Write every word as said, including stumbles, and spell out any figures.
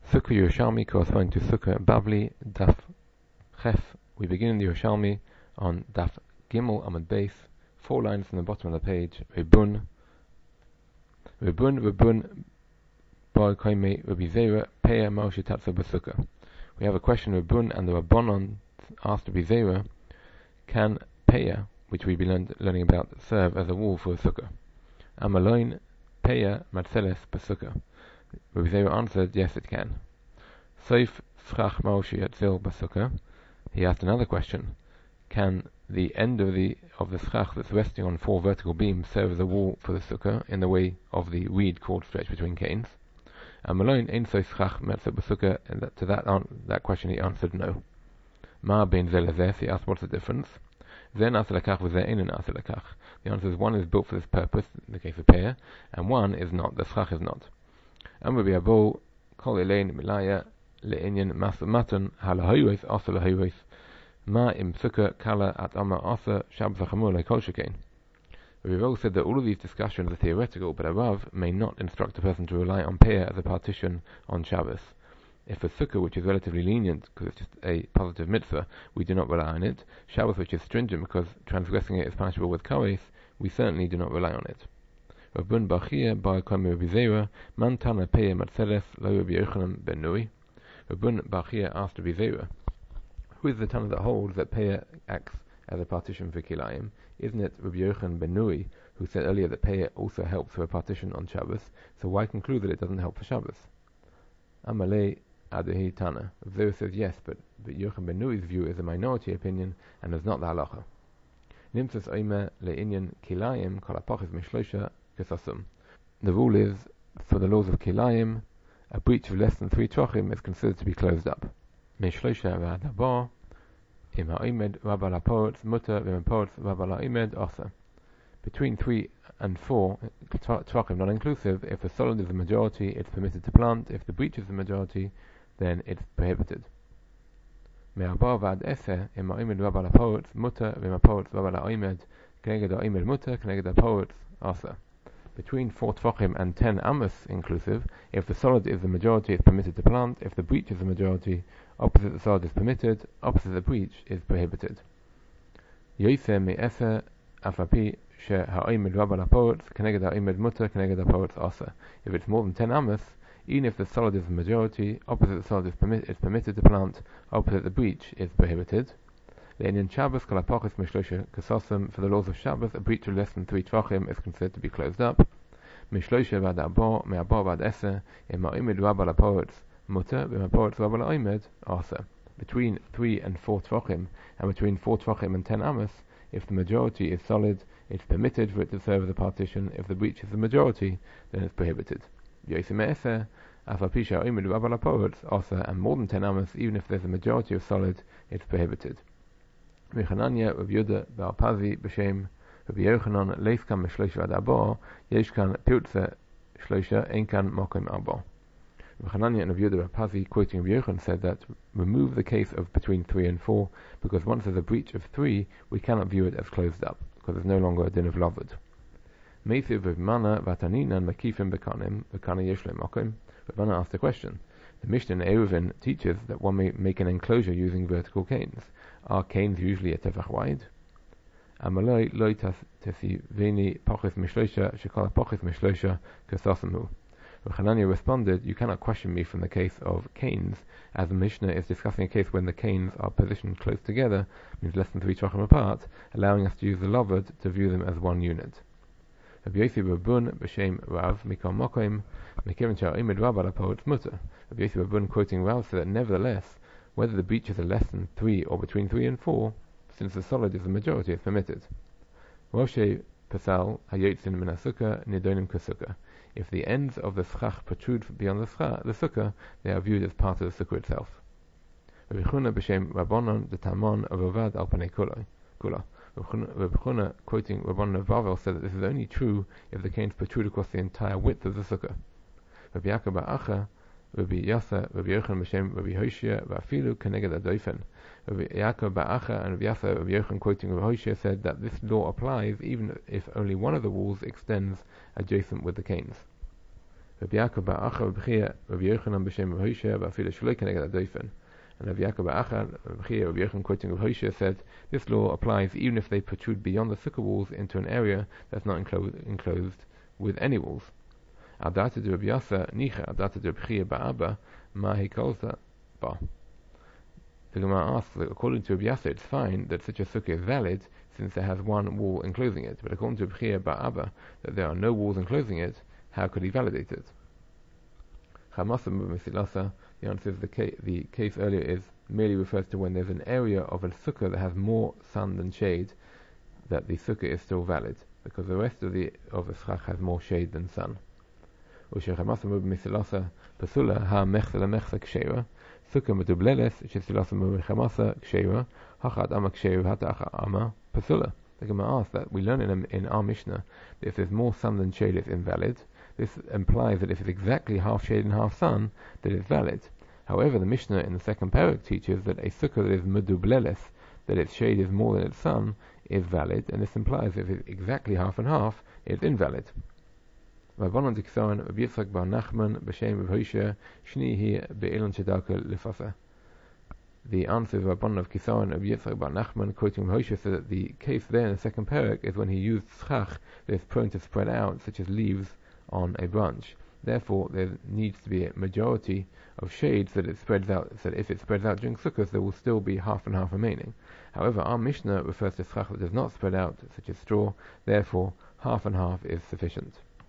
Sukkah Yerushalmi corresponding to Sukkah Bavli, Daf Chef. We begin in the Yerushalmi on Daf Gimel Amud Beis, four lines from the bottom of the page. Rebun, Rebun, Rebun, Bar Koime, Rabbi Zera, Peah Moshe Tatza B'Sukkah. We have a question. Rebun and the Rabbanon asked Rabbi Zera, can Peah, which we be learned, learning about, serve as a wall for a Sukkah? Amaloin, Peah Matzeles B'Sukkah. Rabbi Zera answered, yes, it can. Soif Schach Moshe Yatzil B'Sukkah. He asked another question. Can the end of the of the schach that's resting on four vertical beams serve as a wall for the sukkah in the way of the reed cord stretched between canes? And Malone ain't so schach metzah b'sukkah, and that, to that that question he answered no. Ma ben zelazes, he asked what's the difference? Then asalakach was there in an asalakach. The answer is one is built for this purpose, in the case of Peah, and one is not. The schach is not. Amr bi'abo kol elain milaya le'inyan matan halahoyos asalahoyos. Ma im sukkah kala at amma asa shabbos achamur le'kol shekain. We've all said that all of these discussions are theoretical, but above may not instruct a person to rely on Peah as a partition on Shabbos. If a sukkah which is relatively lenient because it's just a positive mitzvah, we do not rely on it. Shabbos which is stringent because transgressing it is punishable with kares, we certainly do not rely on it. Rabban Bachia bar Koime Rabbi Zera, man tana Peah matzeles lo Rabbi Yochanan ben Nui. Rabban Bachia asked Rabbi Zera, who is the Tana that holds that Peah acts as a partition for Kilayim? Isn't it Rabbi Yochanan ben Nui who said earlier that Peah also helps for a partition on Shabbos? So why conclude that it doesn't help for Shabbos? Amalei Adehi Tana. Rabbi says yes, but, but Yochanan ben Nui's view is a minority opinion and is not the halacha. Nimtzas oimer le'inyan Kilayim kol hapachis mishloisha kesasum. The rule is, for the laws of Kilayim, a breach of less than three trochim is considered to be closed up. Mishloisha v'adabah im ha'omed rabba la'porotz mutter v'im porotz rabba la'omed asa. Between three and four trochim, not inclusive, if the solid is the majority, it's permitted to plant. If the breach is the majority, then it's prohibited. Me'arba v'ad eser im ha'omed rabba la'porotz mutter v'im porotz rabba la'omed k'neged ha'omed mutter k'neged ha'porotz asa. Between four tefachim and ten amos inclusive, if the solid is the majority, it's permitted to plant. If the breach is the majority, opposite the solid is permitted, opposite the breach is prohibited. Yoiseh me'eser afapi she ha'omed rabba la'porotz k'neged ha'omed mutter k'neged ha'porotz asa. If it's more than ten amos, even if the solid is the majority, opposite the solid is, permit, is permitted to plant, opposite the breach is prohibited. Le'inyan Shabbos kol hapachis mishloisha kesasum. For the laws of Shabbos, a breach of less than three tvachim is considered to be closed up. Mishloisha v'ad arba, me'arba v'ad eser, im ha'omed rabba la'porotz mutter v'im ha'porotz rabba la'omed asa. Between three and four tvachim, and between four tvachim and ten amos, if the majority is solid, it's permitted for it to serve as a partition. If the breach is the majority, then it's prohibited. Yoiseh me'eser afapi she ha'omed rabba la'porotz asa. And more than ten amos, even if there's a majority of solid, it's prohibited. Mechananya Rav Yehuda bar Pazi b'shem Rabbi Yochanan leis kan mishloisha ad arba yesh kan piltze shloisha ein kan mokim arba. Mechananya and Rav Yehuda bar Pazi, quoting Rabbi Yochanan, said that remove the case of between three and four, because once there's a breach of three, we cannot view it as closed up, because there's no longer a din of lavud. Meisiv Rav Mana v'taninan makifim bekanim v'kana yesh le mokim. Rav Mana asked a question. The Mishnah in Eruvin teaches that one may make an enclosure using vertical canes. Are canes usually a tefach wide? Amaloi loy tesiveni pochis mishloisha shekol pochis mishloisha kesasamu. Hanania responded, you cannot question me from the case of canes, as the Mishnah is discussing a case when the canes are positioned close together, means less than three trochim apart, allowing us to use the lovud to view them as one unit. Rabbi Yossi Rabun b'shem Rav mikol mokim mekiven she'ha'omed rabba la'porotz mutter. Rabbi Yossi Rabun, quoting Rav, said that nevertheless, whether the breaches are less than three or between three and four, since the solid is the majority, is permitted. Moshe Pasal hayotzin min hasukkah nidonim kasukkah. If the ends of the schach protrude beyond the, schach, the sukkah, they are viewed as part of the sukkah itself. Rabbi Chuna b'shem Rabbanon the Tamon of Avad al panei kula. Rabbi Chuna, quoting Rabbanon of Bavel, said that this is only true if the canes protrude across the entire width of the sukkah. Rabbi Yaakov bar Acha, Rabbi Yasa, Rabbi Yochanan b'shem Rabbi Hoshea v'afilu k'neged hadofen. Rabbi Yaakov bar Acha and Rabbi Yasa, Rabbi Yochanan, quoting Rabbi Hoshea, said that this law applies even if only one of the walls extends adjacent with the canes. Rabbi Yaakov bar Acha b'chia Rabbi Yochanan b'shem Rabbi Hoshea b'afilu shloi keneged hadofen. And Rabbi Yaakov bar Acha b'chia Rabbi Yochanan quoting Rabbi Hoshea said, this law applies even if they protrude beyond the sukkah walls into an area that's not enclosed, enclosed with any walls. Adata de Rabbi Yasa nicha adata de Rabbi Chia ba'aba mahi kolza ba. The Gemara asks that according to Rabbi Yasa it's fine that such a sukkah is valid since it has one wall enclosing it, but according to Rabbi Chia ba'aba that there are no walls enclosing it, how could he validate it? Chamasa Mesilasa, the answer is the case, the case earlier is merely refers to when there's an area of a sukkah that has more sun than shade, that the sukkah is still valid, because the rest of the of the schach has more shade than sun. Ushechamasa Mesilasa pasula ha mechsa lemechsa kshera sukkah medubleles shesilasa mechamasa kshera hachat ama kshera hata ama pasula. The Gemara asks that we learn in, in our Mishnah that if there's more sun than shade, it's invalid. This implies that if it's exactly half shade and half sun, that it's valid. However, the Mishnah in the second parak teaches that a sukkah that is medubleles, that its shade is more than its sun, is valid, and this implies that if it's exactly half and half, it's invalid. Rabbanon Diksaran Rabbi Yitzchak bar Nachman b'shem Rabbi Hoshea shnihi be'elon shedarka lefasa. The answer of Rabbanon of Kisaran of Yitzchak bar Nachman quoting Rabbi Hoshea said that the case there in the second parak is when he used schach that is prone to spread out, such as leaves on a branch. Therefore, there needs to be a majority of shade so that it spreads out. So that if it spreads out during Sukkot, there will still be half and half remaining. However, our Mishnah refers to schach that does not spread out, such as straw. Therefore, half and half is sufficient.